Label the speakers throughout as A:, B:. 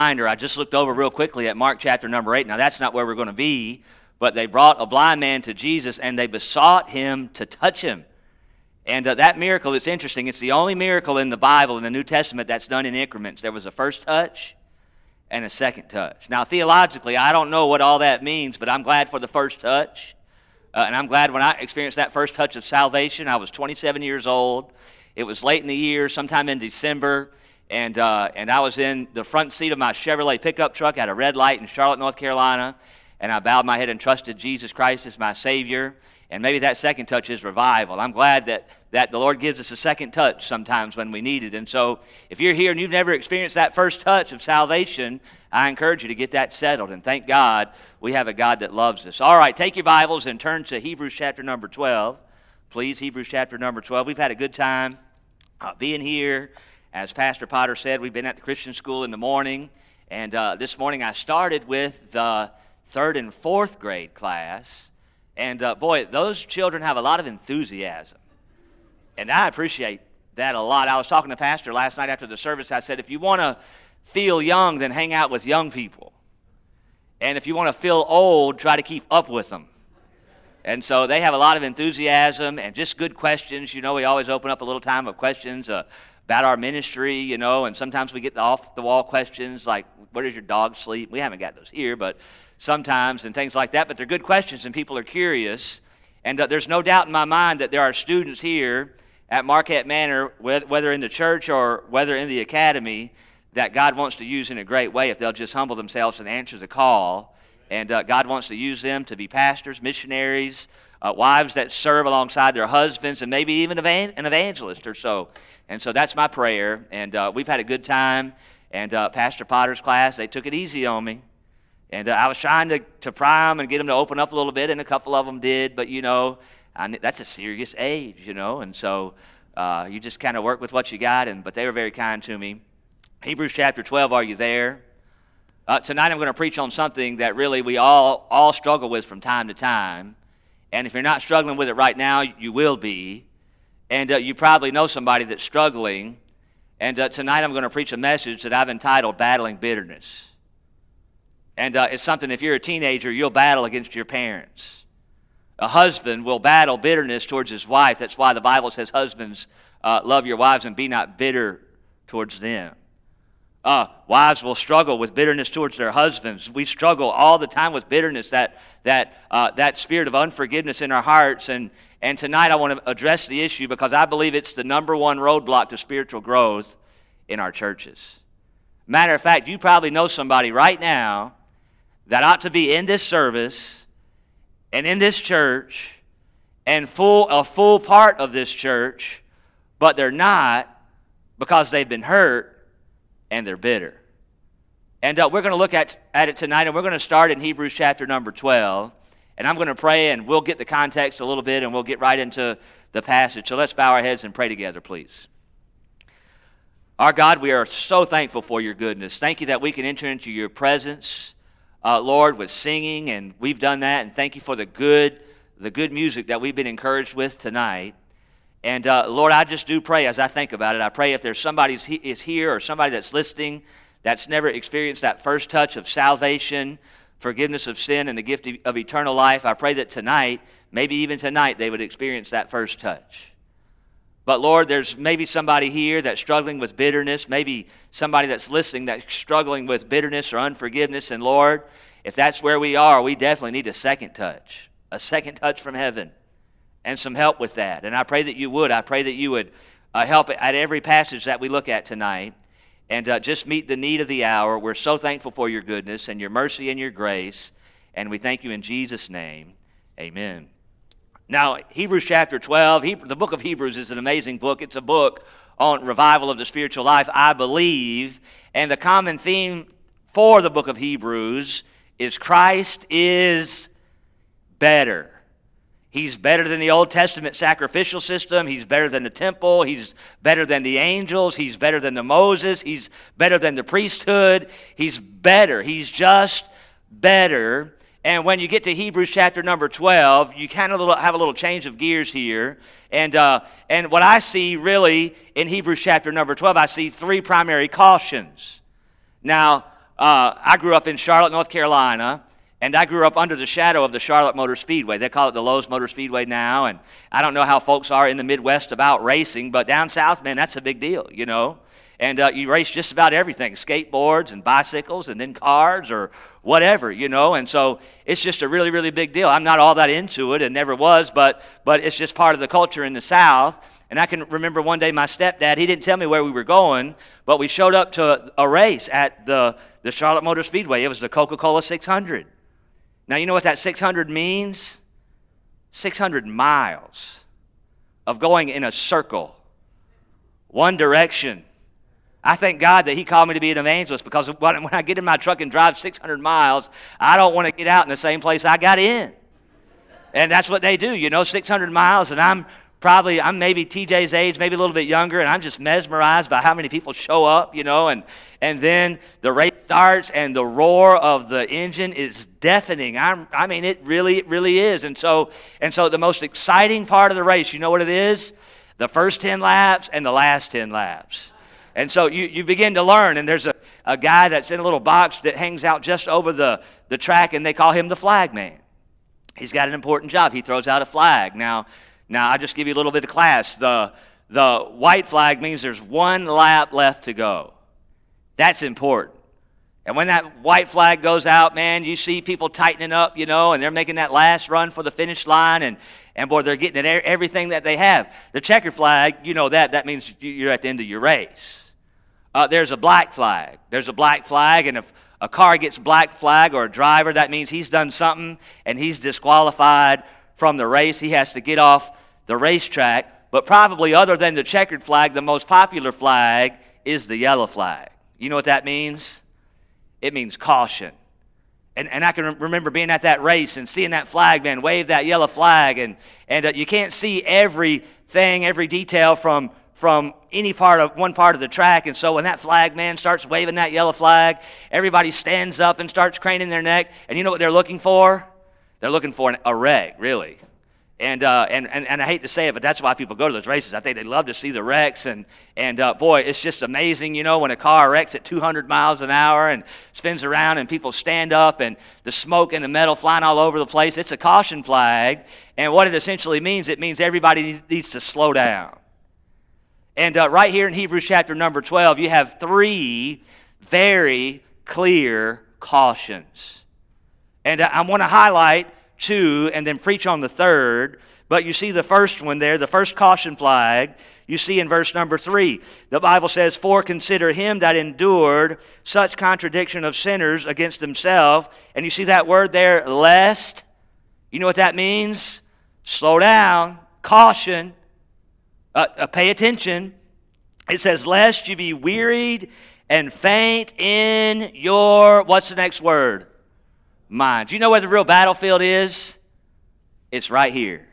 A: reminder, I just looked over real quickly at Mark chapter number 8. Now, that's not where we're going to be, but they brought a blind man to Jesus, and they besought him to touch him. And that miracle is interesting. It's the only miracle in the Bible, in the New Testament, that's done in increments. There was a first touch and a second touch. Now, theologically, I don't know what all that means, but I'm glad for the first touch. And I'm glad when I experienced that first touch of salvation. I was 27 years old. It was late in the year, sometime in December. And I was in the front seat of my Chevrolet pickup truck at a red light in Charlotte, North Carolina, and I bowed my head and trusted Jesus Christ as my Savior. And maybe that second touch is revival. I'm glad that the Lord gives us a second touch sometimes when we need it. And so if you're here and you've never experienced that first touch of salvation, I encourage you to get that settled. And thank God we have a God that loves us. All right, take your Bibles and turn to Hebrews chapter number 12. Please, Hebrews chapter number 12. We've had a good time being here. As Pastor Potter said, we've been at the Christian school in the morning, and this morning I started with the 3rd and 4th grade class, and boy, those children have a lot of enthusiasm, and I appreciate that a lot. I was talking to Pastor last night after the service. I said, if you want to feel young, then hang out with young people, and if you want to feel old, try to keep up with them. And so they have a lot of enthusiasm and just good questions. You know, we always open up a little time of questions about our ministry, you know, and sometimes we get the off-the-wall questions like, where does your dog sleep? We haven't got those here, but sometimes, and things like that. But they're good questions, and people are curious. And there's no doubt in my mind that there are students here at Marquette Manor, whether in the church or whether in the academy, that God wants to use in a great way if they'll just humble themselves and answer the call. And God wants to use them to be pastors, missionaries, wives that serve alongside their husbands, and maybe even an evangelist or so. And so that's my prayer. And we've had a good time. And Pastor Potter's class, they took it easy on me. And I was trying to pry them and get them to open up a little bit, and a couple of them did. But, you know, that's a serious age, you know. And so you just kind of work with what you got. But they were very kind to me. Hebrews chapter 12, are you there? Tonight I'm going to preach on something that really we all struggle with from time to time. And if you're not struggling with it right now, you will be. And you probably know somebody that's struggling. And tonight I'm going to preach a message that I've entitled Battling Bitterness. And it's something, if you're a teenager, you'll battle against your parents. A husband will battle bitterness towards his wife. That's why the Bible says, husbands, love your wives and be not bitter towards them. Wives will struggle with bitterness towards their husbands. We struggle all the time with bitterness, that spirit of unforgiveness in our hearts. And tonight I want to address the issue because I believe it's the number one roadblock to spiritual growth in our churches. Matter of fact, you probably know somebody right now that ought to be in this service and in this church and a full part of this church, but they're not because they've been hurt and they're bitter. And we're going to look at it tonight, and we're going to start in Hebrews chapter number 12. And I'm going to pray, and we'll get the context a little bit, and we'll get right into the passage. So let's bow our heads and pray together, please. Our God, we are so thankful for your goodness. Thank you that we can enter into your presence, Lord, with singing, and we've done that. And thank you for the good music that we've been encouraged with tonight. And Lord, I just do pray as I think about it. I pray if there's somebody is here or somebody that's listening that's never experienced that first touch of salvation, forgiveness of sin, and the gift of eternal life, I pray that tonight, maybe even tonight, they would experience that first touch. But Lord, there's maybe somebody here that's struggling with bitterness, maybe somebody that's listening that's struggling with bitterness or unforgiveness. And Lord, if that's where we are, we definitely need a second touch from heaven. And some help with that. And I pray that you would. I pray that you would help at every passage that we look at tonight and just meet the need of the hour. We're so thankful for your goodness and your mercy and your grace. And we thank you in Jesus' name. Amen. Now, Hebrews chapter 12, the book of Hebrews is an amazing book. It's a book on revival of the spiritual life, I believe. And the common theme for the book of Hebrews is Christ is better. He's better than the Old Testament sacrificial system. He's better than the temple. He's better than the angels. He's better than the Moses. He's better than the priesthood. He's better. He's just better. And when you get to Hebrews chapter number 12, you kind of have a little change of gears here. And what I see really in Hebrews chapter number 12, I see three primary cautions. Now, I grew up in Charlotte, North Carolina, and I grew up under the shadow of the Charlotte Motor Speedway. They call it the Lowe's Motor Speedway now, and I don't know how folks are in the Midwest about racing, but down south, man, that's a big deal, you know. And you race just about everything, skateboards and bicycles and then cars or whatever, you know. And so it's just a really, really big deal. I'm not all that into it and never was, but it's just part of the culture in the South. And I can remember one day my stepdad, he didn't tell me where we were going, but we showed up to a race at the Charlotte Motor Speedway. It was the Coca-Cola 600. Now, you know what that 600 means? 600 miles of going in a circle, one direction. I thank God that he called me to be an evangelist, because when I get in my truck and drive 600 miles, I don't want to get out in the same place I got in. And that's what they do, you know, 600 miles, and I'm maybe TJ's age, maybe a little bit younger, and I'm just mesmerized by how many people show up, you know, and then the race starts, and the roar of the engine is deafening. I mean, it really is. And so the most exciting part of the race, you know what it is? The first 10 laps and the last 10 laps. And so you begin to learn, and there's a guy that's in a little box that hangs out just over the track, and they call him the flag man. He's got an important job. He throws out a flag. Now I'll just give you a little bit of class. The white flag means there's one lap left to go. That's important. And when that white flag goes out, man, you see people tightening up, you know, and they're making that last run for the finish line, and boy, they're getting everything that they have. The checkered flag, you know that means you're at the end of your race. There's a black flag. There's a black flag, and if a car gets black flag, or a driver, that means he's done something and he's disqualified from the race. He has to get off the racetrack. But probably other than the checkered flag, the most popular flag is the yellow flag. You know what that means? It means caution. And I can remember being at that race and seeing that flag man wave that yellow flag, and you can't see everything, every detail from one part of the track. And so when that flag man starts waving that yellow flag, everybody stands up and starts craning their neck. And you know what they're looking for? They're looking for a wreck, really. And I hate to say it, but that's why people go to those races. I think they love to see the wrecks, and boy, it's just amazing, you know, when a car wrecks at 200 miles an hour and spins around and people stand up and the smoke and the metal flying all over the place. It's a caution flag, and what it essentially means, it means everybody needs to slow down. And right here in Hebrews chapter number 12, you have 3 very clear cautions. And I want to highlight 2 and then preach on the third. But you see the first one there, the first caution flag, you see in verse number 3. The Bible says, "For consider him that endured such contradiction of sinners against himself." And you see that word there, lest. You know what that means? Slow down, caution. Pay attention. It says, "Lest you be wearied and faint in your," what's the next word? Mind. Do you know where the real battlefield is? It's right here.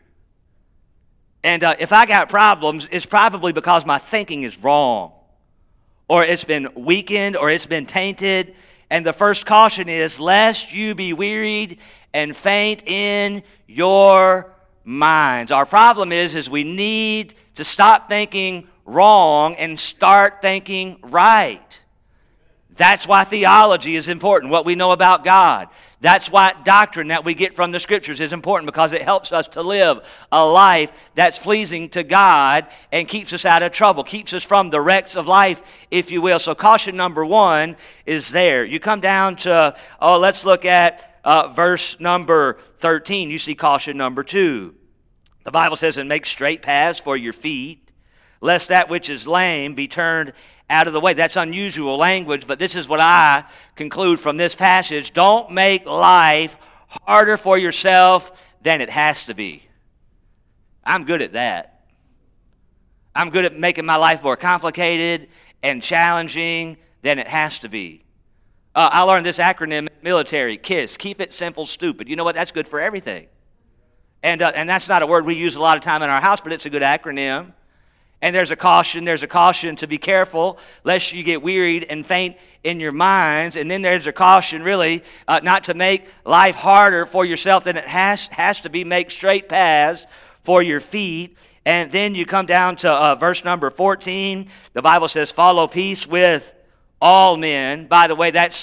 A: And if I got problems, it's probably because my thinking is wrong, or it's been weakened, or it's been tainted. And the first caution is, "Lest you be wearied and faint in your minds." Our problem is we need to stop thinking wrong and start thinking right. That's why theology is important, what we know about God. That's why doctrine that we get from the Scriptures is important, because it helps us to live a life that's pleasing to God and keeps us out of trouble, keeps us from the wrecks of life, if you will. So caution number 1 is there. You come down to, let's look at verse number 13. You see caution number 2. The Bible says, "And make straight paths for your feet, lest that which is lame be turned out of the way." That's unusual language, but this is what I conclude from this passage. Don't make life harder for yourself than it has to be. I'm good at that. I'm good at making my life more complicated and challenging than it has to be. I learned this acronym in the military, KISS, keep it simple, stupid. You know what? That's good for everything. And that's not a word we use a lot of time in our house, but it's a good acronym. And there's a caution to be careful, lest you get wearied and faint in your minds. And then there's a caution, really, not to make life harder for yourself than it has to be. Make straight paths for your feet. And then you come down to verse number 14. The Bible says, "Follow peace with all men." By the way, that's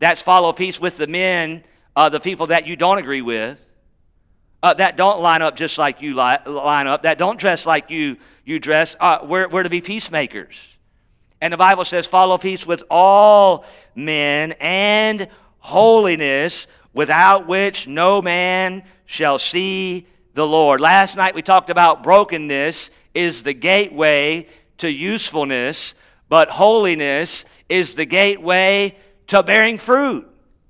A: That's follow peace with the men, the people that you don't agree with, that don't line up just like you line up, that don't dress like you dress. We're to be peacemakers. And the Bible says, follow peace with all men and holiness, without which no man shall see the Lord. Last night we talked about brokenness is the gateway to usefulness, but holiness is the gateway to bearing fruit.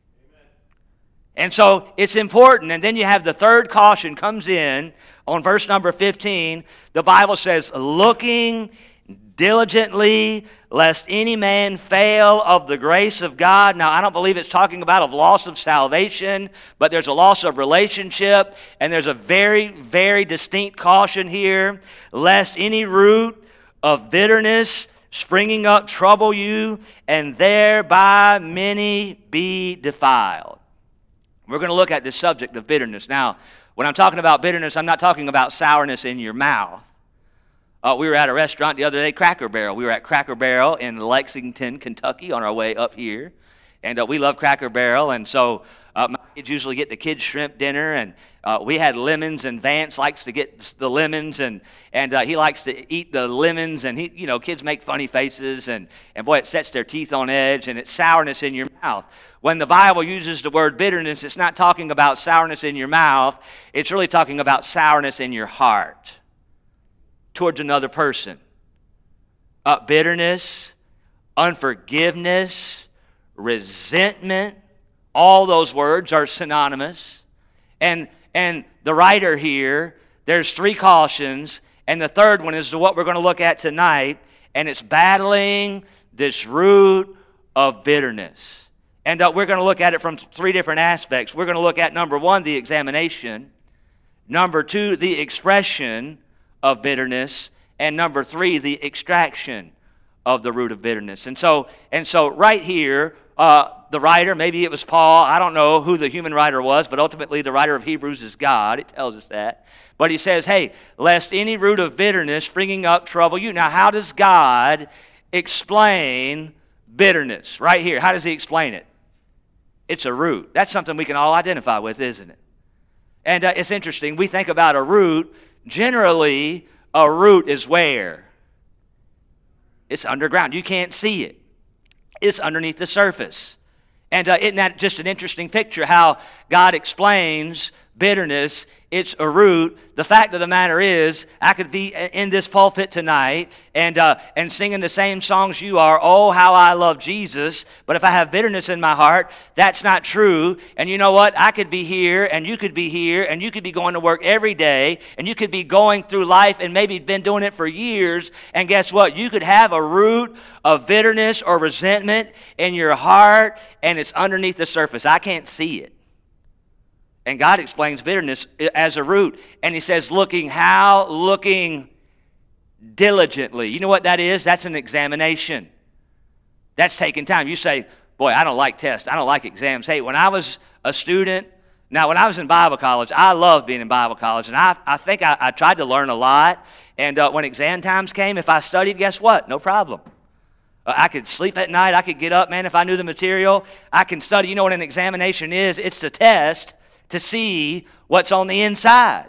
A: And so it's important. And then you have the third caution comes in on verse number 15. The Bible says, looking diligently, lest any man fail of the grace of God. Now, I don't believe it's talking about a loss of salvation, but there's a loss of relationship, and there's a very, very distinct caution here, lest any root of bitterness springing up trouble you, and thereby many be defiled. We're going to look at this subject of bitterness. Now, when I'm talking about bitterness, I'm not talking about sourness in your mouth. We were at a restaurant the other day, Cracker Barrel. We were at Cracker Barrel in Lexington, Kentucky, on our way up here. And we love Cracker Barrel. And so my kids usually get the kids' shrimp dinner. And we had lemons, and Vance likes to get the lemons. And he likes to eat the lemons. And, kids make funny faces. And boy, it sets their teeth on edge. And it's sourness in your mouth. When the Bible uses the word bitterness, it's not talking about sourness in your mouth. It's really talking about sourness in your heart towards another person. Bitterness, unforgiveness, resentment, all those words are synonymous. And the writer here, there's three cautions, and the third one is what we're going to look at tonight, and it's battling this root of bitterness. And we're going to look at it from three different aspects. We're going to look at, number one, the examination. Number two, the expression of bitterness. And number three, the extraction of the root of bitterness. And so right here, the writer, maybe it was Paul, I don't know who the human writer was, but ultimately the writer of Hebrews is God. It tells us that. But he says, hey, lest any root of bitterness springing up trouble you. Now, how does God explain bitterness? Right here, how does he explain it? It's a root. That's something we can all identify with, isn't it? And it's interesting. We think about a root. Generally, a root is where? It's underground. You can't see it. It's underneath the surface. And isn't that just an interesting picture how God explains bitterness? It's a root. The fact of the matter is, I could be in this pulpit tonight and singing the same songs you are, oh, how I love Jesus, but if I have bitterness in my heart, that's not true. And you know what? I could be here, and you could be here, and you could be going to work every day, and you could be going through life and maybe been doing it for years, and guess what? You could have a root of bitterness or resentment in your heart, and it's underneath the surface. I can't see it. And God explains bitterness as a root. And he says, looking how? Looking diligently. You know what that is? That's an examination. That's taking time. You say, boy, I don't like tests. I don't like exams. Hey, when I was a student, now when I was in Bible college, I loved being in Bible college. And I think I tried to learn a lot. And when exam times came, if I studied, guess what? No problem. I could sleep at night. I could get up, man, if I knew the material. I can study. You know what an examination is? It's a test to see what's on the inside.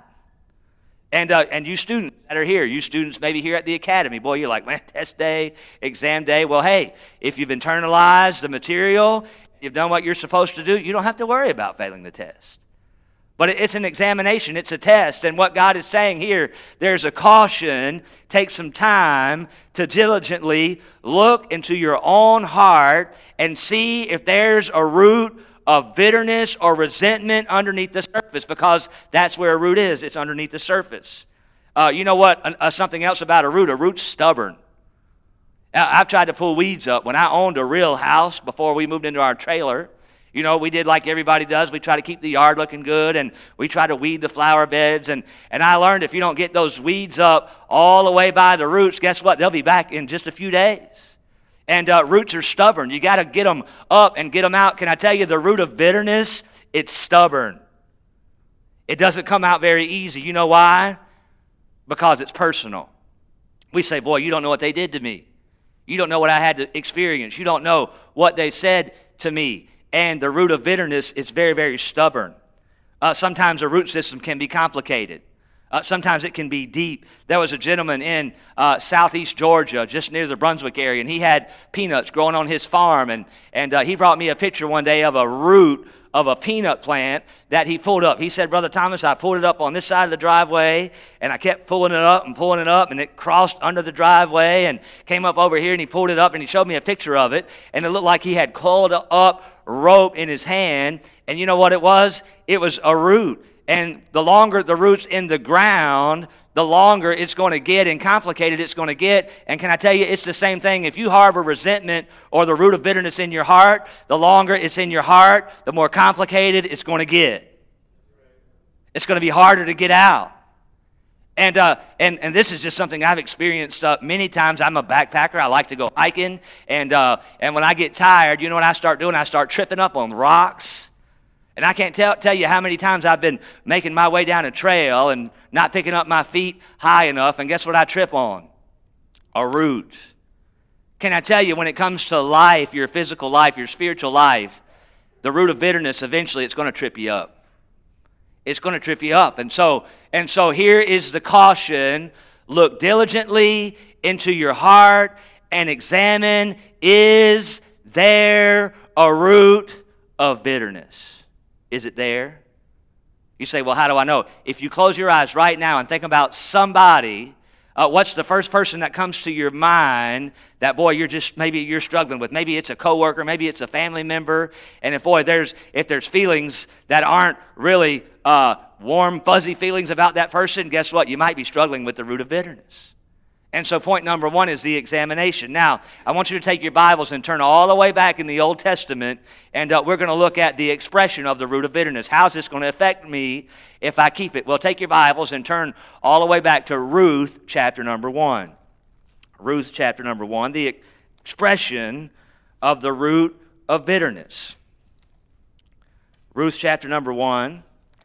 A: And you students that are here, you students maybe here at the academy, boy, you're like, man, test day, exam day. Well, hey, if you've internalized the material, you've done what you're supposed to do, you don't have to worry about failing the test. But it's an examination, it's a test. And what God is saying here, there's a caution. Take some time to diligently look into your own heart and see if there's a root of bitterness or resentment underneath the surface, because that's where a root is. It's underneath the surface. You know what? Something else about a root's stubborn. I've tried to pull weeds up. When I owned a real house before we moved into our trailer, you know, we did like everybody does. We try to keep the yard looking good, and we try to weed the flower beds. And I learned if you don't get those weeds up all the way by the roots, guess what? They'll be back in just a few days. And roots are stubborn. You got to get them up and get them out. Can I tell you, the root of bitterness, it's stubborn. It doesn't come out very easy. You know why? Because it's personal. We say, boy, you don't know what they did to me. You don't know what I had to experience. You don't know what they said to me. and the root of bitterness is very, very stubborn. Sometimes the root system can be complicated. Sometimes it can be deep. There was a gentleman in southeast Georgia, just near the Brunswick area, and he had peanuts growing on his farm. And he brought me a picture one day of a root of a peanut plant that he pulled up. He said, Brother Thomas, I pulled it up on this side of the driveway, and I kept pulling it up, and it crossed under the driveway and came up over here, and he pulled it up, and he showed me a picture of it, and it looked like he had coiled up rope in his hand, and you know what it was? It was a root. And the longer the root's in the ground, the longer it's going to get and complicated it's going to get. And can I tell you, it's the same thing. If you harbor resentment or the root of bitterness in your heart, the longer it's in your heart, the more complicated it's going to get. It's going to be harder to get out. And this is just something I've experienced many times. I'm a backpacker. I like to go hiking. And when I get tired, you know what I start doing? I start tripping up on rocks. And I can't tell you how many times I've been making my way down a trail and not picking up my feet high enough, and guess what I trip on? A root. Can I tell you, when it comes to life, your physical life, your spiritual life, the root of bitterness, eventually it's going to trip you up. It's going to trip you up. And so here is the caution. Look diligently into your heart and examine, is there a root of bitterness? Is it there? You say, well, how do I know? If you close your eyes right now and think about somebody, what's the first person that comes to your mind that, boy, maybe you're struggling with? Maybe it's a coworker, maybe it's a family member, and if there's feelings that aren't really warm, fuzzy feelings about that person, guess what? You might be struggling with the root of bitterness. And so point number one is the examination. Now, I want you to take your Bibles and turn all the way back in the Old Testament, and we're going to look at the expression of the root of bitterness. How's this going to affect me if I keep it? Well, take your Bibles and turn all the way back to Ruth chapter number 1. Ruth chapter number 1, the expression of the root of bitterness. Ruth chapter number 1.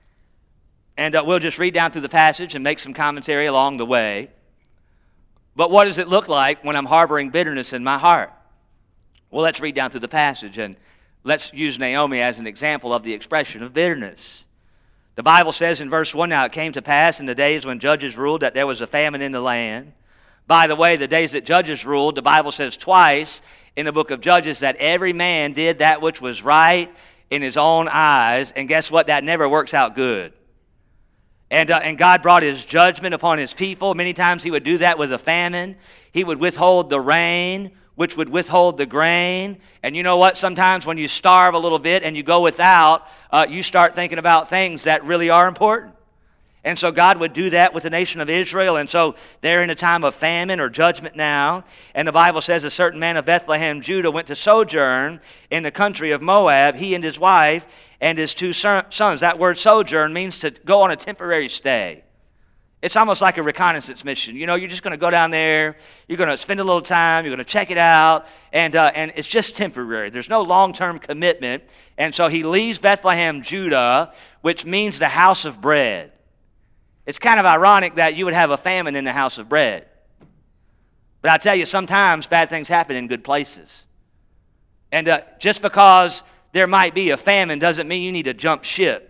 A: And we'll just read down through the passage and make some commentary along the way. But what does it look like when I'm harboring bitterness in my heart? Well, let's read down through the passage, and let's use Naomi as an example of the expression of bitterness. The Bible says in verse 1, now it came to pass in the days when judges ruled that there was a famine in the land. By the way, the days that judges ruled, the Bible says twice in the book of Judges that every man did that which was right in his own eyes, and guess what? That never works out good. And God brought his judgment upon his people. Many times he would do that with a famine. He would withhold the rain, which would withhold the grain. And you know what? Sometimes when you starve a little bit and you go without, you start thinking about things that really are important. And so God would do that with the nation of Israel. And so they're in a time of famine or judgment now. And the Bible says a certain man of Bethlehem, Judah, went to sojourn in the country of Moab, he and his wife and his two sons. That word sojourn means to go on a temporary stay. It's almost like a reconnaissance mission. You know, you're just going to go down there, you're going to spend a little time, you're going to check it out, and it's just temporary. There's no long-term commitment. And so he leaves Bethlehem, Judah, which means the house of bread. It's kind of ironic that you would have a famine in the house of bread. But I tell you, sometimes bad things happen in good places. And just because there might be a famine doesn't mean you need to jump ship.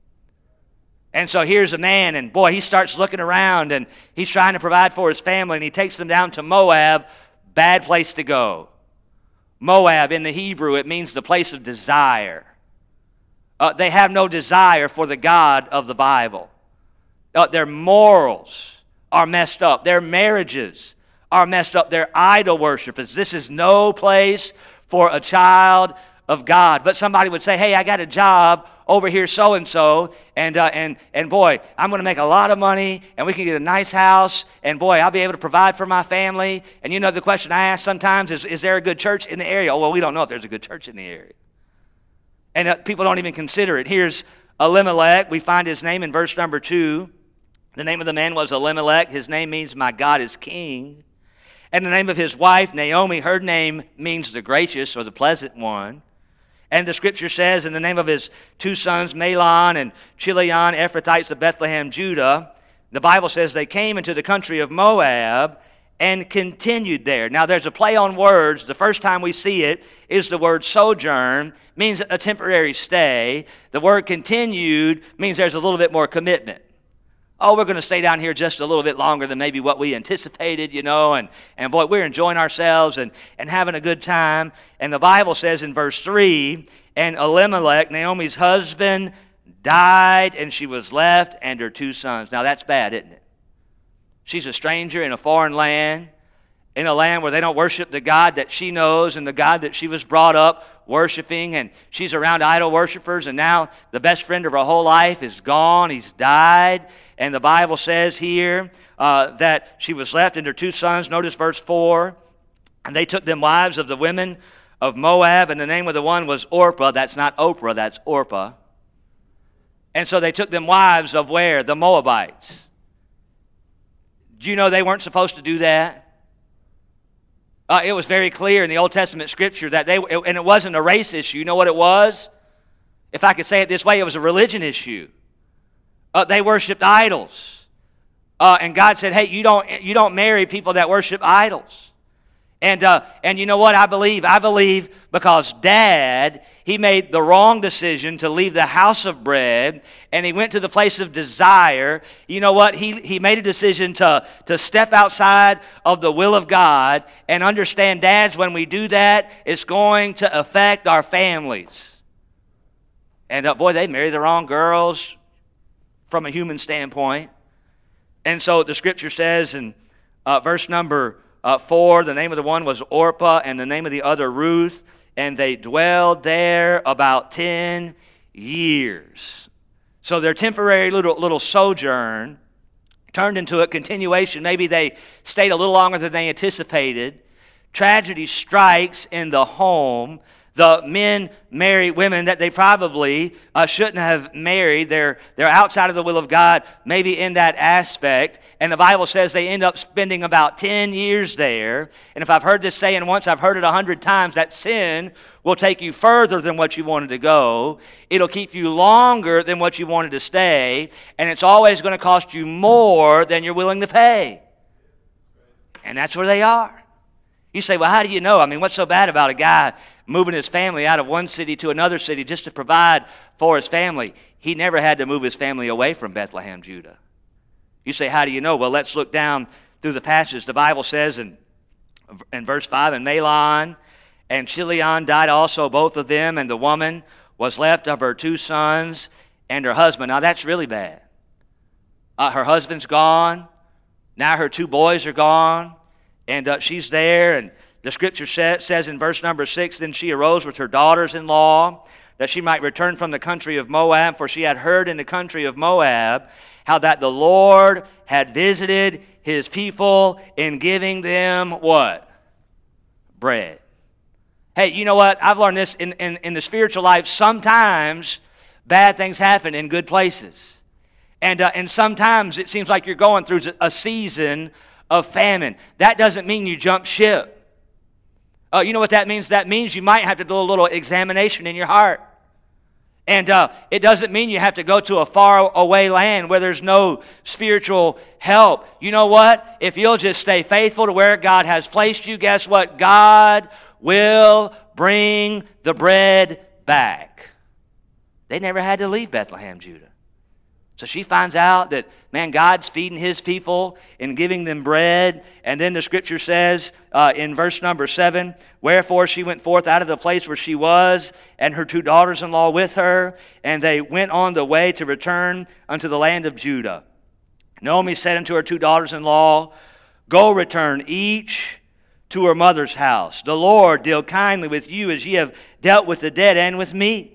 A: And so here's a man, and boy, he starts looking around, and he's trying to provide for his family, and he takes them down to Moab, bad place to go. Moab, in the Hebrew, it means the place of desire. They have no desire for the God of the Bible. Their morals are messed up. Their marriages are messed up. Their idol worshipers. This is no place for a child of God. But somebody would say, hey, I got a job over here so-and-so, and boy, I'm going to make a lot of money, and we can get a nice house, and boy, I'll be able to provide for my family. And you know the question I ask sometimes is there a good church in the area? Oh, well, we don't know if there's a good church in the area. And people don't even consider it. Here's Elimelech. We find his name in verse number 2. The name of the man was Elimelech. His name means my God is king. And the name of his wife, Naomi, her name means the gracious or the pleasant one. And the scripture says in the name of his two sons, Mahlon and Chilion, Ephrathites of Bethlehem, Judah, the Bible says they came into the country of Moab, and continued there. Now, there's a play on words. The first time we see it is the word sojourn, means a temporary stay. The word continued means there's a little bit more commitment. Oh, we're going to stay down here just a little bit longer than maybe what we anticipated, and boy, we're enjoying ourselves and having a good time. And the Bible says in verse 3, and Elimelech, Naomi's husband, died, and she was left and her 2 sons. Now, that's bad, isn't it? She's a stranger in a foreign land, in a land where they don't worship the God that she knows and the God that she was brought up worshiping, and she's around idol worshipers, and now the best friend of her whole life is gone. He's died, and the Bible says here that she was left and her 2 sons. Notice verse 4, and they took them wives of the women of Moab, and the name of the one was Orpah. That's not Oprah, that's Orpah. And so they took them wives of where? The Moabites. Do you know they weren't supposed to do that? It was very clear in the Old Testament Scripture that and it wasn't a race issue. You know what it was? If I could say it this way, it was a religion issue. They worshipped idols. And God said, hey, you don't marry people that worship idols. And you know what I believe? I believe because Dad, he made the wrong decision to leave the house of bread, and he went to the place of desire. You know what? He made a decision to step outside of the will of God and understand, dads, when we do that, it's going to affect our families. And boy, they marry the wrong girls from a human standpoint. And so the Scripture says in verse number 4, the name of the one was Orpah, and the name of the other Ruth, and they dwelled there about 10 years. So their temporary little sojourn turned into a continuation. Maybe they stayed a little longer than they anticipated. Tragedy strikes in the home. The men marry women that they probably shouldn't have married. They're outside of the will of God, maybe in that aspect. And the Bible says they end up spending about 10 years there. And if I've heard this saying once, I've heard it 100 times, that sin will take you further than what you wanted to go. It'll keep you longer than what you wanted to stay. And it's always going to cost you more than you're willing to pay. And that's where they are. You say, well, how do you know? I mean, what's so bad about a guy moving his family out of one city to another city just to provide for his family? He never had to move his family away from Bethlehem, Judah. You say, how do you know? Well, let's look down through the passage. The Bible says in verse 5, and Mahlon and Chilion died also, both of them, and the woman was left of her 2 sons and her husband. Now, that's really bad. Her husband's gone. Now her 2 boys are gone. And she's there, and the Scripture says in verse number 6, then she arose with her daughters-in-law, that she might return from the country of Moab, for she had heard in the country of Moab how that the Lord had visited his people in giving them what? Bread. Hey, you know what? I've learned this in the spiritual life. Sometimes bad things happen in good places. And sometimes it seems like you're going through a season of famine. That doesn't mean you jump ship. You know what that means? That means you might have to do a little examination in your heart. And it doesn't mean you have to go to a far away land where there's no spiritual help. You know what? If you'll just stay faithful to where God has placed you, guess what? God will bring the bread back. They never had to leave Bethlehem, Judah. So she finds out that, man, God's feeding his people and giving them bread. And then the Scripture says in verse number 7, wherefore she went forth out of the place where she was, and her 2 daughters-in-law with her, and they went on the way to return unto the land of Judah. Naomi said unto her 2 daughters-in-law, go return each to her mother's house. The Lord deal kindly with you as ye have dealt with the dead and with me.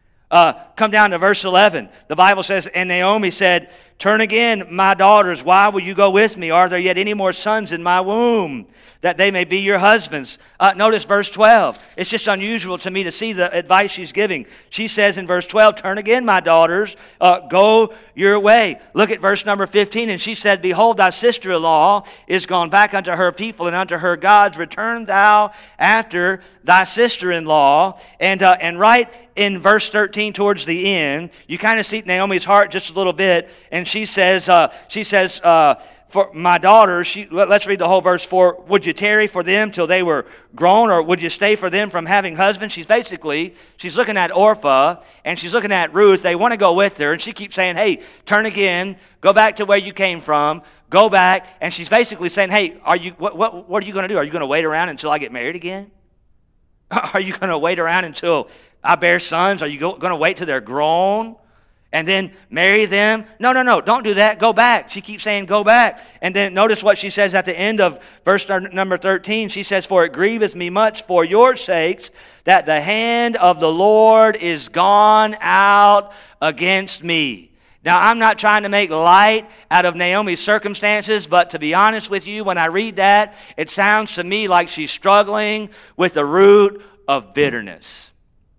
A: Come down to verse 11. The Bible says, and Naomi said, turn again, my daughters, why will you go with me? Are there yet any more sons in my womb, that they may be your husbands? Notice verse 12. It's just unusual to me to see the advice she's giving. She says in verse 12, turn again, my daughters, go your way. Look at verse number 15. And she said, behold, thy sister-in-law is gone back unto her people and unto her gods. Return thou after thy sister-in-law. And right in verse 13 towards the end, you kind of see Naomi's heart just a little bit. And she says, for my daughters, let's read the whole verse. For would you tarry for them till they were grown, or would you stay for them from having husbands? She's looking at Orpah, and she's looking at Ruth. They want to go with her, and she keeps saying, hey, turn again, go back to where you came from, go back. And she's basically saying, hey, what are you going to do? Are you going to wait around until I get married again? Are you going to wait around until I bear sons? Are you going to wait till they're grown and then marry them? No, don't do that. Go back. She keeps saying, go back. And then notice what she says at the end of verse number 13. She says, for it grieveth me much for your sakes that the hand of the Lord is gone out against me. Now, I'm not trying to make light out of Naomi's circumstances, but to be honest with you, when I read that, it sounds to me like she's struggling with the root of bitterness.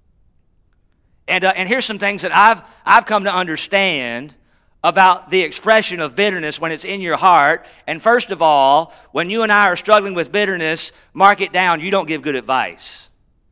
A: And here's some things that I've come to understand about the expression of bitterness when it's in your heart. And first of all, when you and I are struggling with bitterness, mark it down, you don't give good advice.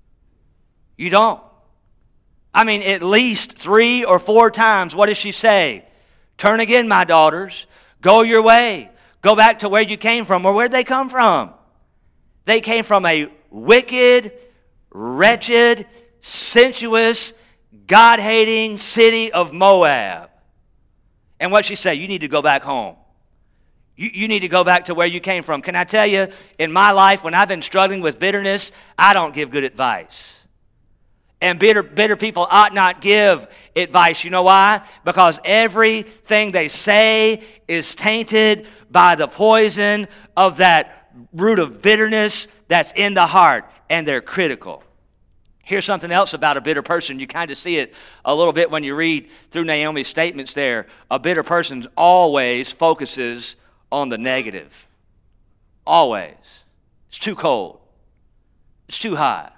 A: You don't. I mean, at least 3 or 4 times, what does she say? Turn again, my daughters. Go your way. Go back to where you came from. Or where'd they come from? They came from a wicked, wretched, sensuous, God-hating city of Moab. And what'd she say? You need to go back home. You need to go back to where you came from. Can I tell you, in my life, when I've been struggling with bitterness, I don't give good advice. And bitter people ought not give advice. You know why? Because everything they say is tainted by the poison of that root of bitterness that's in the heart, and they're critical. Here's something else about a bitter person. You kind of see it a little bit when you read through Naomi's statements there. A bitter person always focuses on the negative. Always. It's too cold. It's too hot.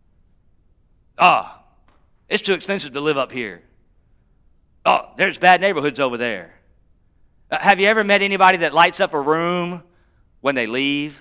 A: It's too expensive to live up here. There's bad neighborhoods over there. Have you ever met anybody that lights up a room when they leave?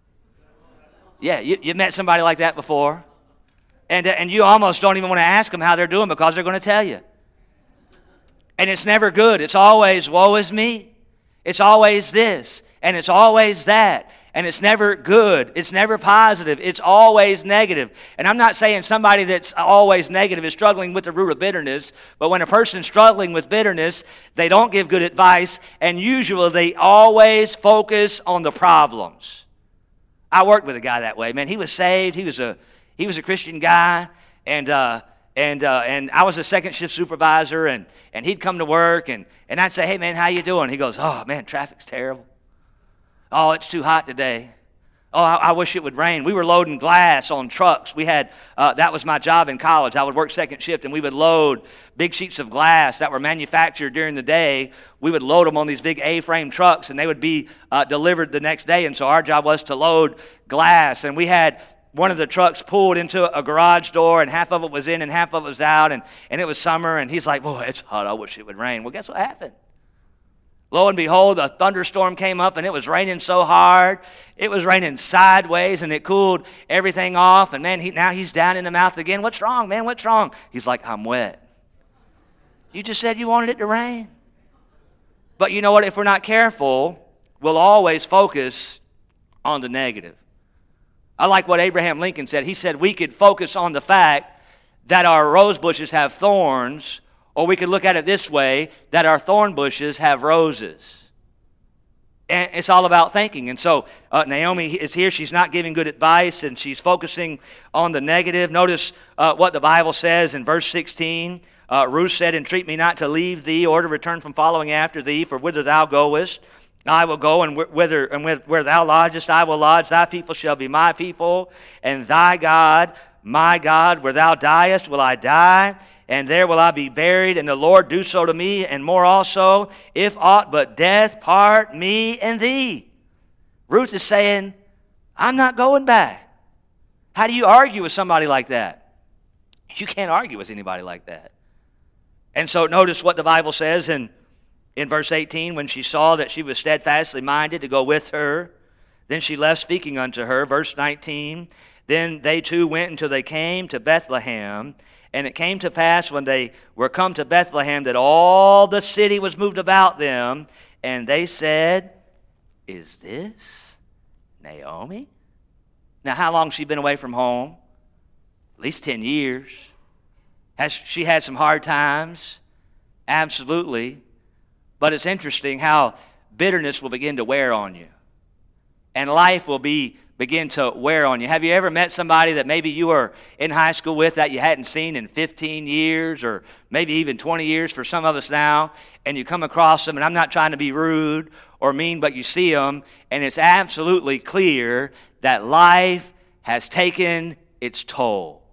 A: Yeah, you met somebody like that before? And you almost don't even want to ask them how they're doing because they're going to tell you. And it's never good. It's always, woe is me. It's always this, and it's always that. And it's never good. It's never positive. It's always negative. And I'm not saying somebody that's always negative is struggling with the root of bitterness, but when a person's struggling with bitterness, they don't give good advice, and usually they always focus on the problems. I worked with a guy that way. Man, he was saved. He was a Christian guy, and I was a second shift supervisor, and he'd come to work, and I'd say, hey, man, how you doing? He goes, oh, man, traffic's terrible. Oh, it's too hot today. Oh, I wish it would rain. We were loading glass on trucks. We had, that was my job in college. I would work second shift, and we would load big sheets of glass that were manufactured during the day. We would load them on these big A-frame trucks, and they would be delivered the next day. And so our job was to load glass. And we had one of the trucks pulled into a garage door, and half of it was in and half of it was out. And it was summer, and he's like, boy, it's hot. I wish it would rain. Well, guess what happened? Lo and behold, a thunderstorm came up, and it was raining so hard. It was raining sideways, and it cooled everything off. And, man, now he's down in the mouth again. What's wrong, man? What's wrong? He's like, I'm wet. You just said you wanted it to rain. But you know what? If we're not careful, we'll always focus on the negative. I like what Abraham Lincoln said. He said we could focus on the fact that our rose bushes have thorns, or we could look at it this way, that our thorn bushes have roses. And it's all about thinking. And so Naomi is here. She's not giving good advice, and she's focusing on the negative. Notice what the Bible says in verse 16. Ruth said, entreat me not to leave thee or to return from following after thee, for whither thou goest, I will go, and where thou lodgest, I will lodge. Thy people shall be my people, and thy God, my God. Where thou diest, will I die, and there will I be buried, and the Lord do so to me, and more also, if aught but death part me and thee. Ruth is saying, I'm not going back. How do you argue with somebody like that? You can't argue with anybody like that. And so notice what the Bible says in verse 18, when she saw that she was steadfastly minded to go with her, then she left speaking unto her. Verse 19, then they two went until they came to Bethlehem. And it came to pass when they were come to Bethlehem that all the city was moved about them. And they said, is this Naomi? Now, how long has she been away from home? At least 10 years. Has she had some hard times? Absolutely. But it's interesting how bitterness will begin to wear on you. And life will begin to wear on you. Have you ever met somebody that maybe you were in high school with that you hadn't seen in 15 years or maybe even 20 years for some of us now, and you come across them, and I'm not trying to be rude or mean, but you see them, and it's absolutely clear that life has taken its toll.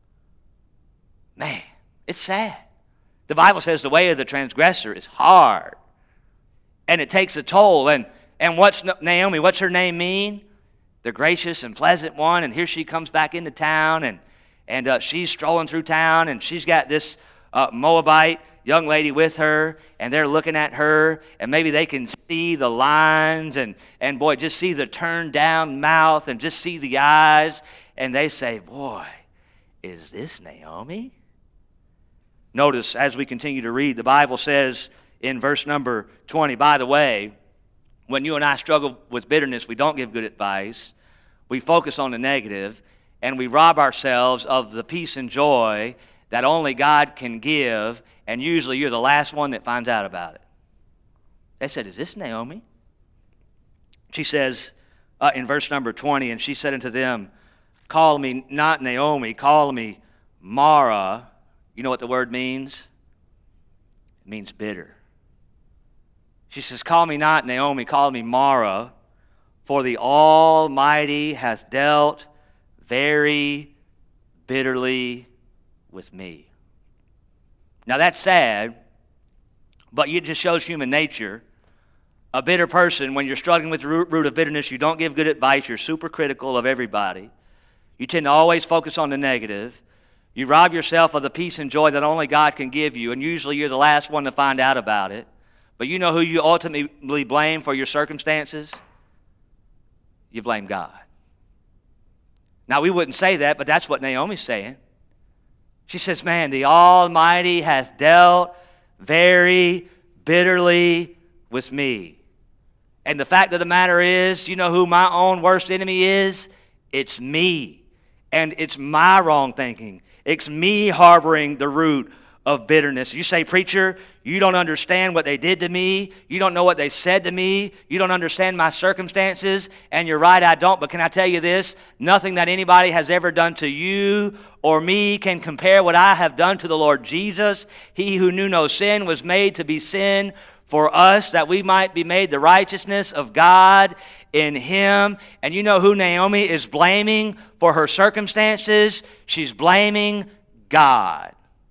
A: Man, it's sad. The Bible says the way of the transgressor is hard, and it takes a toll. And what's Naomi, what's her name mean? The gracious and pleasant one. And here she comes back into town, and she's strolling through town, and she's got this Moabite young lady with her, and they're looking at her, and maybe they can see the lines, and boy, just see the turned down mouth, and just see the eyes, and they say, boy, is this Naomi? Notice as we continue to read, the Bible says in verse number 20, by the way, when you and I struggle with bitterness, we don't give good advice. We focus on the negative, and we rob ourselves of the peace and joy that only God can give, and usually you're the last one that finds out about it. They said, is this Naomi? She says in verse number 20, and she said unto them, call me not Naomi, call me Mara. You know what the word means? It means bitter. She says, call me not Naomi, call me Mara, for the Almighty hath dealt very bitterly with me. Now that's sad, but it just shows human nature. A bitter person, when you're struggling with the root of bitterness, you don't give good advice. You're super critical of everybody. You tend to always focus on the negative. You rob yourself of the peace and joy that only God can give you, and usually you're the last one to find out about it. But you know who you ultimately blame for your circumstances? You blame God. Now, we wouldn't say that, but that's what Naomi's saying. She says, man, the Almighty hath dealt very bitterly with me. And the fact of the matter is, you know who my own worst enemy is? It's me. And it's my wrong thinking. It's me harboring the root of bitterness. You say, preacher, you don't understand what they did to me. You don't know what they said to me. You don't understand my circumstances. And you're right, I don't. But can I tell you this? Nothing that anybody has ever done to you or me can compare what I have done to the Lord Jesus. He who knew no sin was made to be sin for us, that we might be made the righteousness of God in Him. And you know who Naomi is blaming for her circumstances? She's blaming God.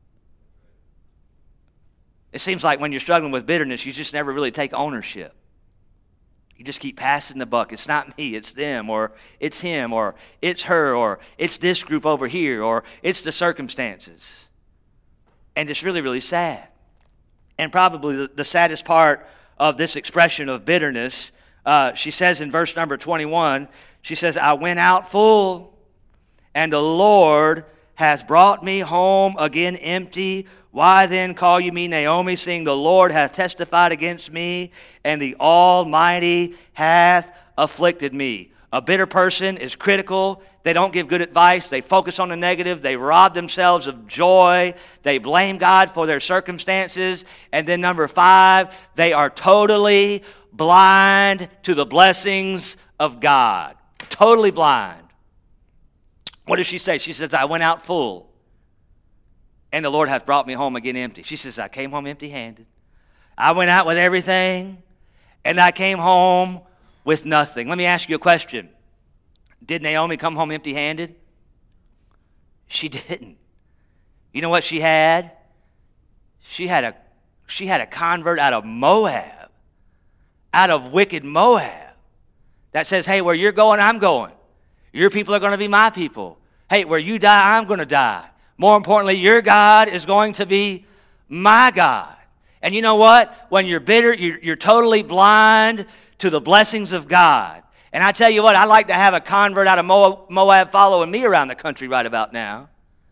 A: It seems like when you're struggling with bitterness, you just never really take ownership. You just keep passing the buck. It's not me, it's them, or it's him, or it's her, or it's this group over here, or it's the circumstances. And it's really, really sad. And probably the saddest part of this expression of bitterness, she says in verse number 21, she says, I went out full, and the Lord has brought me home again empty. Why then call you me Naomi, seeing the Lord hath testified against me, and the Almighty hath afflicted me? A bitter person is critical. They don't give good advice. They focus on the negative. They rob themselves of joy. They blame God for their circumstances. And then number 5, they are totally blind to the blessings of God. Totally blind. What does she say? She says, I went out full, and the Lord hath brought me home again empty. She says, I came home empty-handed. I went out with everything, and I came home with nothing. Let me ask you a question. Did Naomi come home empty-handed? She didn't. You know what she had? She had a convert out of Moab, out of wicked Moab, that says, hey, where you're going, I'm going. Your people are going to be my people. Hey, where you die, I'm going to die. More importantly, your God is going to be my God. And you know what? When you're bitter, you're totally blind to the blessings of God. And I tell you what, I'd like to have a convert out of Moab following me around the country right about now.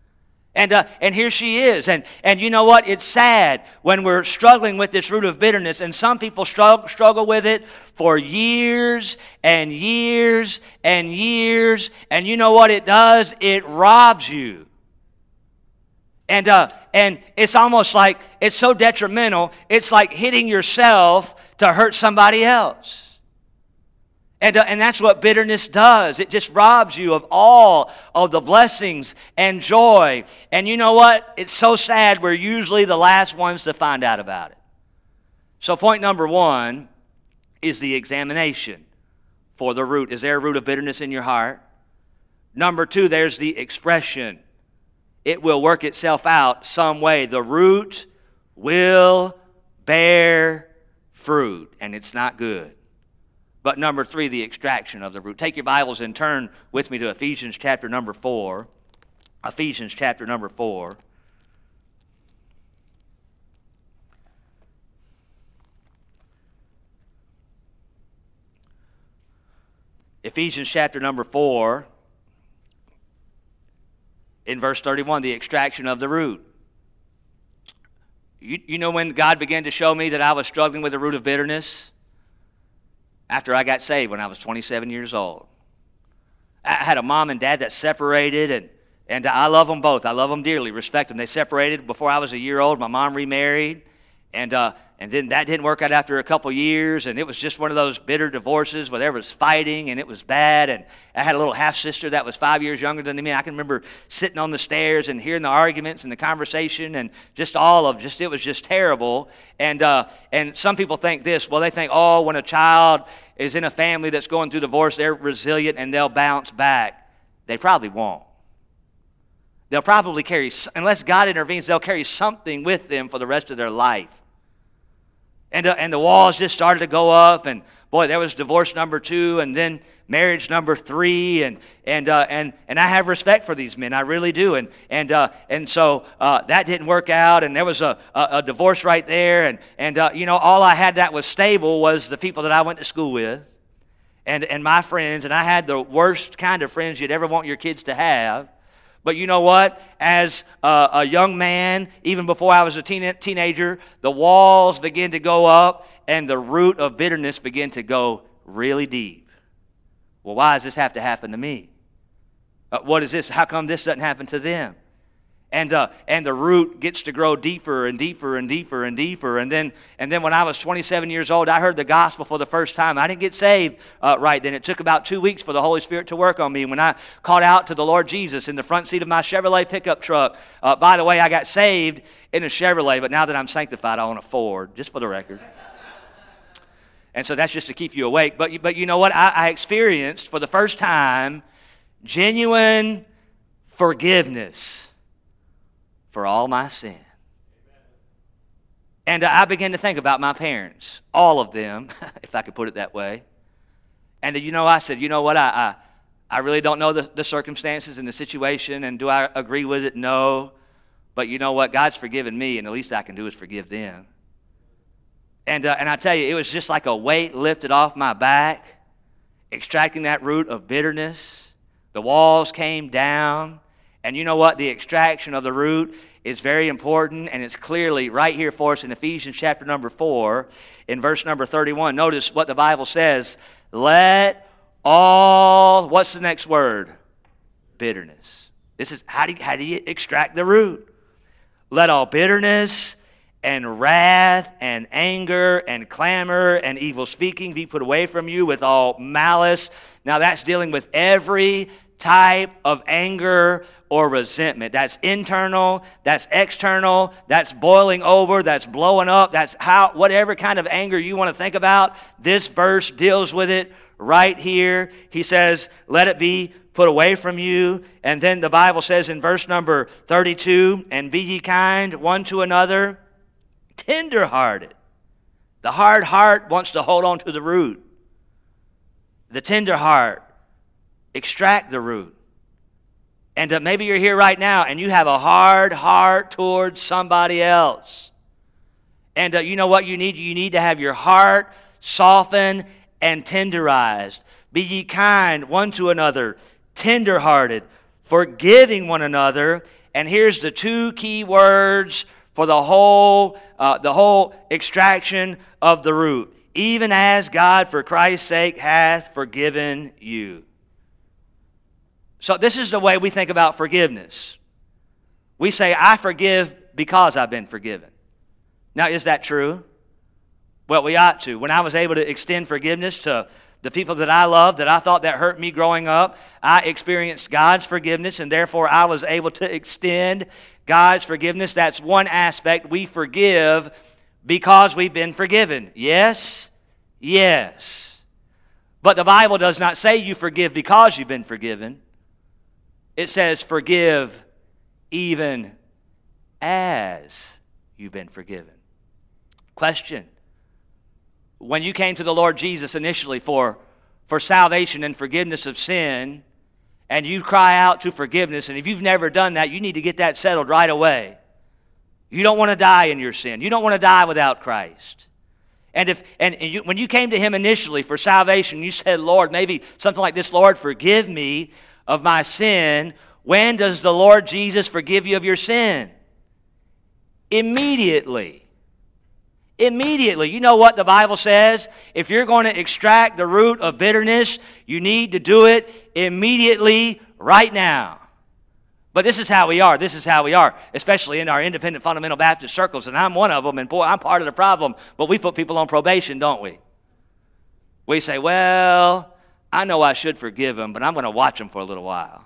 A: And here she is. And you know what? It's sad when we're struggling with this root of bitterness. And some people struggle with it for years and years and years. And you know what it does? It robs you. And it's almost like it's so detrimental. It's like hitting yourself to hurt somebody else. And that's what bitterness does. It just robs you of all of the blessings and joy. And you know what? It's so sad we're usually the last ones to find out about it. So point number one is the examination for the root. Is there a root of bitterness in your heart? Number two, there's the expression. It will work itself out some way. The root will bear fruit, and it's not good. But number three, the extraction of the root. Take your Bibles and turn with me to Ephesians chapter number 4. Ephesians chapter number 4. Ephesians chapter number 4, in verse 31, the extraction of the root. You know when God began to show me that I was struggling with the root of bitterness? After I got saved when I was 27 years old. I had a mom and dad that separated, and I love them both. I love them dearly, respect them. They separated before I was a year old. My mom remarried, and then that didn't work out after a couple years, and it was just one of those bitter divorces where there was fighting, and it was bad. And I had a little half-sister that was 5 years younger than me. I can remember sitting on the stairs and hearing the arguments and the conversation, and it was just terrible. And some people think this, well, they think, oh, when a child is in a family that's going through divorce, they're resilient and they'll bounce back. They probably won't. They'll probably unless God intervenes, they'll carry something with them for the rest of their life. And the walls just started to go up, and boy, there was divorce number 2, and then marriage number 3, and I have respect for these men, I really do, and so that didn't work out, and there was a divorce right there, and all I had that was stable was the people that I went to school with, and my friends, and I had the worst kind of friends you'd ever want your kids to have. But you know what? As a young man, even before I was a teenager, the walls began to go up and the root of bitterness began to go really deep. Well, why does this have to happen to me? What is this? How come this doesn't happen to them? And the root gets to grow deeper and deeper and deeper and deeper. And then when I was 27 years old, I heard the gospel for the first time. I didn't get saved right then. It took about 2 weeks for the Holy Spirit to work on me. When I called out to the Lord Jesus in the front seat of my Chevrolet pickup truck, by the way, I got saved in a Chevrolet, but now that I'm sanctified, I own a Ford, just for the record. And so that's just to keep you awake. But you know what? I experienced for the first time genuine forgiveness for all my sin. And I began to think about my parents, all of them, if I could put it that way. And I said, you know what, I really don't know the circumstances and the situation, and do I agree with it? No. But you know what, God's forgiven me, and the least I can do is forgive them. And I tell you, it was just like a weight lifted off my back, extracting that root of bitterness. The walls came down. And you know what? The extraction of the root is very important, and it's clearly right here for us in Ephesians chapter number 4, in verse number 31. Notice what the Bible says. Let all, what's the next word? Bitterness. This is, how do you extract the root? Let all bitterness and wrath and anger and clamor and evil speaking be put away from you with all malice. Now that's dealing with every type of anger or resentment. That's internal, that's external, that's boiling over, that's blowing up, that's whatever kind of anger you want to think about, this verse deals with it right here. He says, let it be put away from you. And then the Bible says in verse number 32, and be ye kind one to another, tender-hearted. The hard heart wants to hold on to the root. The tender heart, extract the root. And maybe you're here right now and you have a hard heart towards somebody else. And you know what you need? You need to have your heart softened and tenderized. Be ye kind one to another, tender-hearted, forgiving one another, And here's the two key words for the whole extraction of the root. Even as God, for Christ's sake, hath forgiven you. So this is the way we think about forgiveness. We say, I forgive because I've been forgiven. Now, is that true? Well, we ought to. When I was able to extend forgiveness to the people that I loved, that I thought that hurt me growing up, I experienced God's forgiveness, and therefore I was able to extend God's forgiveness. That's one aspect. We forgive because we've been forgiven. Yes? Yes. But the Bible does not say you forgive because you've been forgiven. It says forgive even as you've been forgiven. Question. When you came to the Lord Jesus initially for salvation and forgiveness of sin, and you cry out to forgiveness, and if you've never done that, you need to get that settled right away. You don't want to die in your sin. You don't want to die without Christ. And when you came to Him initially for salvation, you said, Lord, maybe something like this, Lord, forgive me of my sin. When does the Lord Jesus forgive you of your sin? Immediately. Immediately. You know what the Bible says? If you're going to extract the root of bitterness, you need to do it immediately, right now. But this is how we are. This is how we are, especially in our independent fundamental Baptist circles, and I'm one of them, and boy, I'm part of the problem. But we put people on probation, don't we? We say, well, I know I should forgive them, but I'm going to watch them for a little while.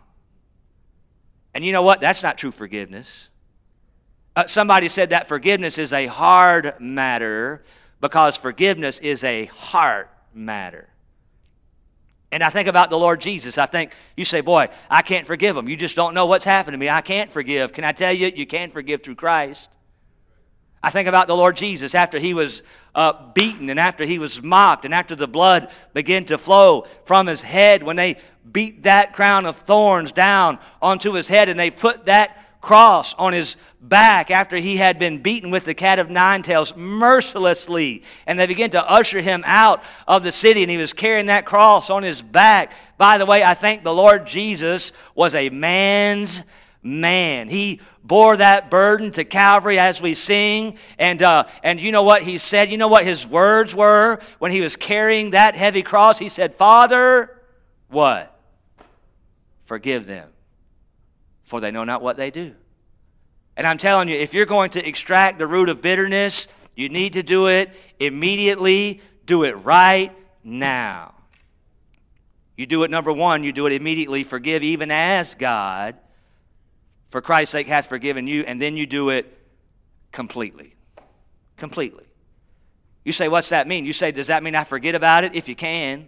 A: And you know what? That's not true forgiveness. Somebody said that forgiveness is a hard matter because forgiveness is a heart matter. And I think about the Lord Jesus. I think, you say, boy, I can't forgive him. You just don't know what's happened to me. I can't forgive. Can I tell you, you can forgive through Christ. I think about the Lord Jesus after he was beaten and after he was mocked and after the blood began to flow from his head when they beat that crown of thorns down onto his head and they put that cross on his back after he had been beaten with the cat of nine tails mercilessly, and they began to usher him out of the city, and he was carrying that cross on his back. By the way, I think the Lord Jesus was a man's man. He bore that burden to Calvary as we sing, and you know what he said? You know what his words were when he was carrying that heavy cross? He said, Father, what? Forgive them, for they know not what they do. And I'm telling you, if you're going to extract the root of bitterness, you need to do it immediately. Do it right now. You do it, number one, you do it immediately. Forgive even as God, for Christ's sake, hath forgiven you. And then you do it completely. Completely. You say, what's that mean? You say, does that mean I forget about it? If you can.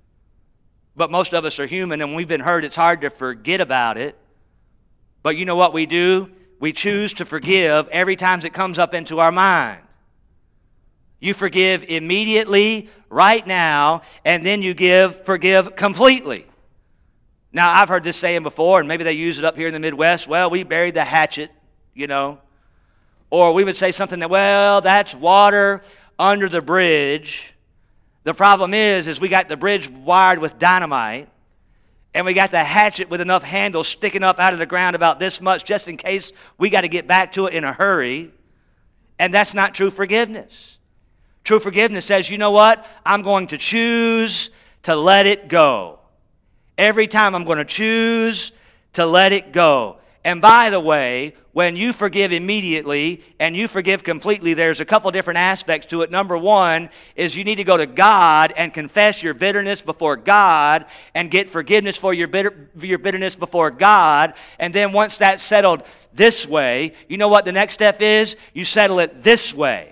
A: But most of us are human, and we've been hurt. It's hard to forget about it. But you know what we do? We choose to forgive every time it comes up into our mind. You forgive immediately, right now, and then you forgive completely. Now, I've heard this saying before, and maybe they use it up here in the Midwest. Well, we buried the hatchet, you know. Or we would say something that, well, that's water under the bridge. The problem is we got the bridge wired with dynamite, and we got the hatchet with enough handles sticking up out of the ground about this much just in case we got to get back to it in a hurry. And that's not true forgiveness. True forgiveness says, you know what? I'm going to choose to let it go. Every time I'm going to choose to let it go. And by the way, when you forgive immediately and you forgive completely, there's a couple different aspects to it. Number one is you need to go to God and confess your bitterness before God and get forgiveness for your bitterness before God. And then once that's settled this way, you know what the next step is? You settle it this way.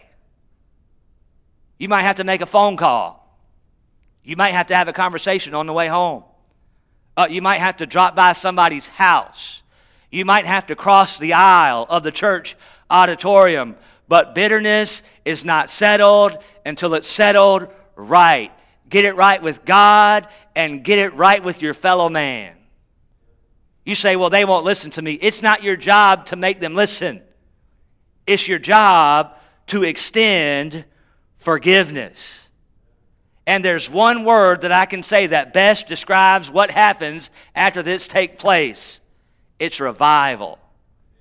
A: You might have to make a phone call. You might have to have a conversation on the way home. You might have to drop by somebody's house. You might have to cross the aisle of the church auditorium, but bitterness is not settled until it's settled right. Get it right with God and get it right with your fellow man. You say, well, they won't listen to me. It's not your job to make them listen. It's your job to extend forgiveness. And there's one word that I can say that best describes what happens after this takes place. It's revival.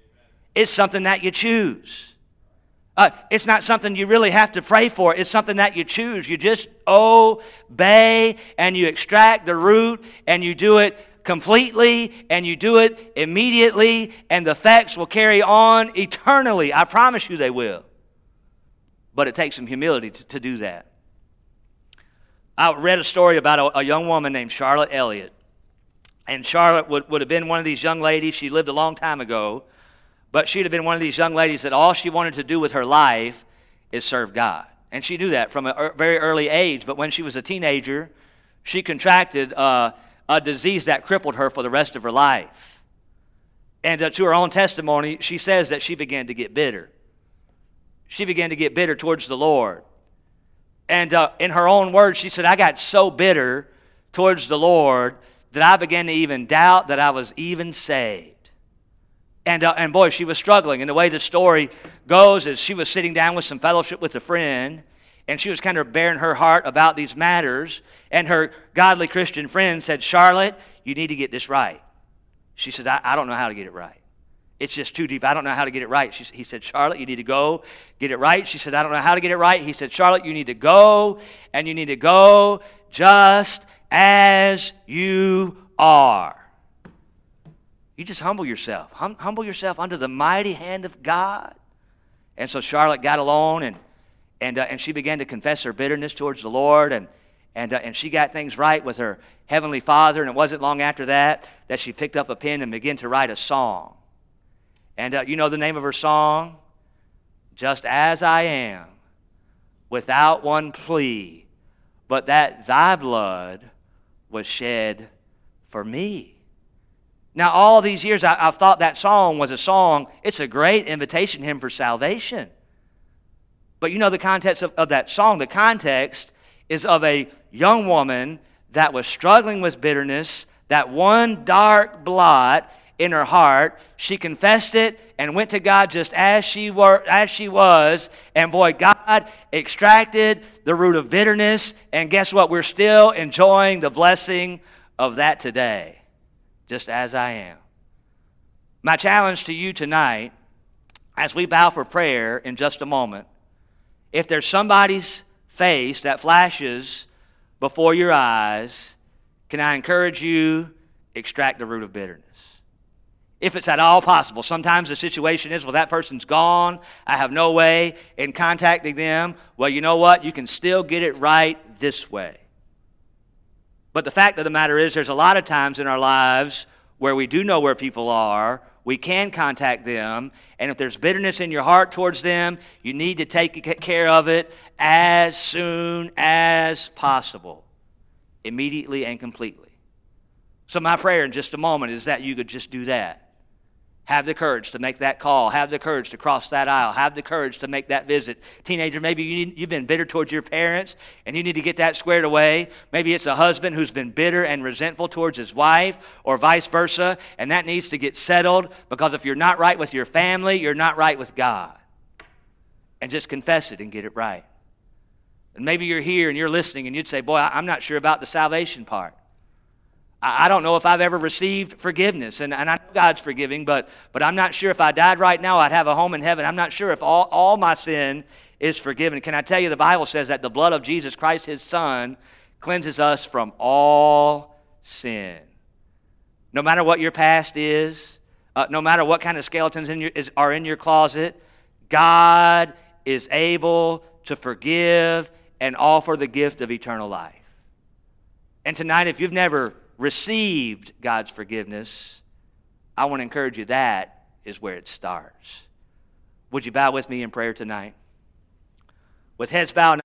A: It's something that you choose. It's not something you really have to pray for. It's something that you choose. You just obey, and you extract the root, and you do it completely, and you do it immediately, and the effects will carry on eternally. I promise you they will. But it takes some humility to do that. I read a story about a young woman named Charlotte Elliott. And Charlotte would have been one of these young ladies. She lived a long time ago. But she'd have been one of these young ladies that all she wanted to do with her life is serve God. And she knew that from a very early age. But when she was a teenager, she contracted a disease that crippled her for the rest of her life. And to her own testimony, she says that she began to get bitter. She began to get bitter towards the Lord. And in her own words, she said, I got so bitter towards the Lord that I began to even doubt that I was even saved. And boy, she was struggling. And the way the story goes is she was sitting down with some fellowship with a friend, and she was kind of bearing her heart about these matters. And her godly Christian friend said, Charlotte, you need to get this right. She said, I don't know how to get it right. It's just too deep. I don't know how to get it right. He said, Charlotte, you need to go get it right. She said, I don't know how to get it right. He said, Charlotte, you need to go, and you need to go just as you are. You just humble yourself. Humble yourself under the mighty hand of God. And so Charlotte got alone, and she began to confess her bitterness towards the Lord, and she got things right with her Heavenly Father. And it wasn't long after that she picked up a pen and began to write a song. And you know the name of her song? Just as I am, without one plea, but that thy blood was shed for me. Now, all these years, I've thought that song was a song. It's a great invitation hymn for salvation. But you know the context of that song. The context is of a young woman that was struggling with bitterness, that one dark blot in her heart. She confessed it and went to God just as she was. And boy, God extracted the root of bitterness. And guess what? We're still enjoying the blessing of that today. Just as I am. My challenge to you tonight, as we bow for prayer in just a moment, if there's somebody's face that flashes before your eyes, can I encourage you, extract the root of bitterness? If it's at all possible. Sometimes the situation is, well, that person's gone. I have no way in contacting them. Well, you know what? You can still get it right this way. But the fact of the matter is, there's a lot of times in our lives where we do know where people are, we can contact them, and if there's bitterness in your heart towards them, you need to take care of it as soon as possible, immediately and completely. So my prayer in just a moment is that you could just do that. Have the courage to make that call. Have the courage to cross that aisle. Have the courage to make that visit. Teenager, maybe you've been bitter towards your parents, and you need to get that squared away. Maybe it's a husband who's been bitter and resentful towards his wife, or vice versa, and that needs to get settled, because if you're not right with your family, you're not right with God. And just confess it and get it right. And maybe you're here and you're listening, and you'd say, boy, I'm not sure about the salvation part. I don't know if I've ever received forgiveness, and I know God's forgiving, but I'm not sure if I died right now, I'd have a home in heaven. I'm not sure if all my sin is forgiven. Can I tell you, the Bible says that the blood of Jesus Christ, His Son, cleanses us from all sin. No matter what your past is, no matter what kind of skeletons are in your closet, God is able to forgive and offer the gift of eternal life. And tonight, if you've never received God's forgiveness, I want to encourage you, that is where it starts. Would you bow with me in prayer tonight? With heads bowed.